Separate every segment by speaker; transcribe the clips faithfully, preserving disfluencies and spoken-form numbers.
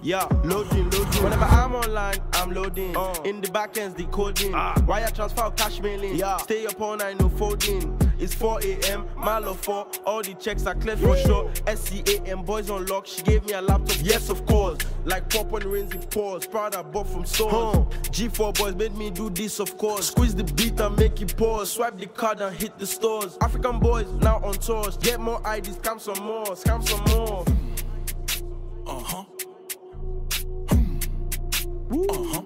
Speaker 1: Yeah, loading, loading. Whenever I'm online, I'm loading. Uh. In the back end's decoding. Ah. Wire transfer, cash mailing. Yeah. Stay up all night, no folding. It's four a.m., mile of four. All the checks are clear for sure. S C A M, boys on lock. She gave me a laptop, yes, of course. Like pop when rains in pause. Proud I bought from stores. Huh. G four boys made me do this, of course. Squeeze the beat and make it pause. Swipe the card and hit the stores. African boys now on tours. Get more I Ds, scam some more, scam some more.
Speaker 2: Uh-huh.
Speaker 1: Uh-huh.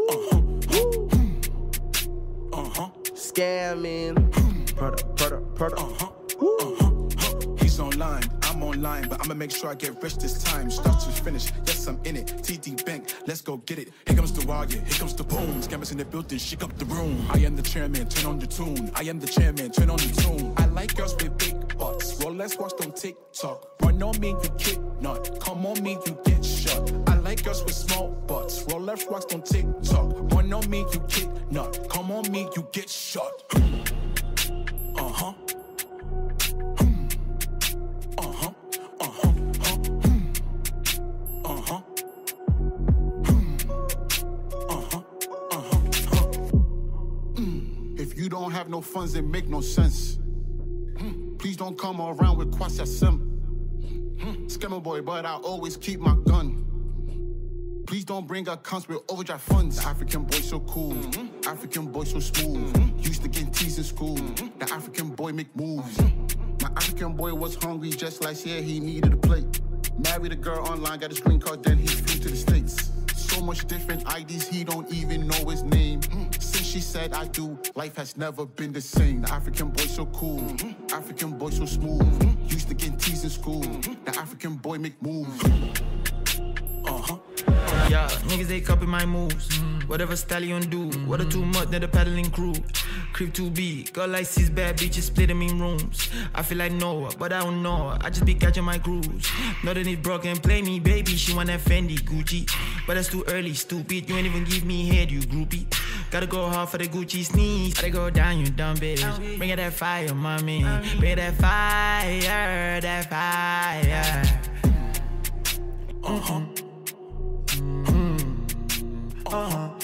Speaker 2: Uh-huh. Uh-huh.
Speaker 1: Scamming. Prada, Prada, Prada.
Speaker 2: Uh-huh. Uh-huh. He's online, I'm online, but I'ma make sure I get rich this time. Start to finish, yes, I'm in it. T D Bank, let's go get it. Here comes the wire, here comes the boom. Scammers in the building, shake up the room. I am the chairman, turn on the tune. I am the chairman, turn on the tune. I like girls with big butts. Rolex watch on TikTok. Run on me, you get nut. Come on me, you get shot. I like girls with small butts. Rolex watch on TikTok. Run on me, you get nut. Come on me, you get shot. Uh-huh. Uh-huh. Uh-huh. Uh-huh. Uh-huh. Uh-huh.
Speaker 3: If you don't have no funds, it make no sense. Please don't come around with Kwasi Sim. Scammer boy, but I always keep my gun. Please don't bring accounts with overdraft funds. The African boy so cool, mm-hmm. African boy so smooth. Mm-hmm. Used to get teased in school. Mm-hmm. The African boy make moves. Mm-hmm. My African boy was hungry just last year, he needed a plate. Married a girl online, got his green card, then he flew to the States. So much different I Ds, he don't even know his name. Mm. Since she said I do, life has never been the same. The African boy so cool, mm-hmm. African boy so smooth. Mm-hmm. Used to get teased in school. Mm-hmm. The African boy make moves.
Speaker 2: Uh-huh.
Speaker 4: Yeah, niggas they copy my moves. Mm. Whatever stallion do, mm. Water too much, they're the paddling crew. Creep too big, girl like six bad bitches, split them in rooms. I feel like Noah, but I don't know her. I just be catching my grooves. Nothing is broken, play me, baby. She want that Fendi, Gucci, but that's too early, stupid. You ain't even give me head, you groupie. Gotta go hard for the Gucci sneeze. Gotta go down, you dumb bitch. Bring it that fire, mommy. Bring it that fire, that fire.
Speaker 2: Uh-huh.
Speaker 4: Mm-hmm. Uh-huh.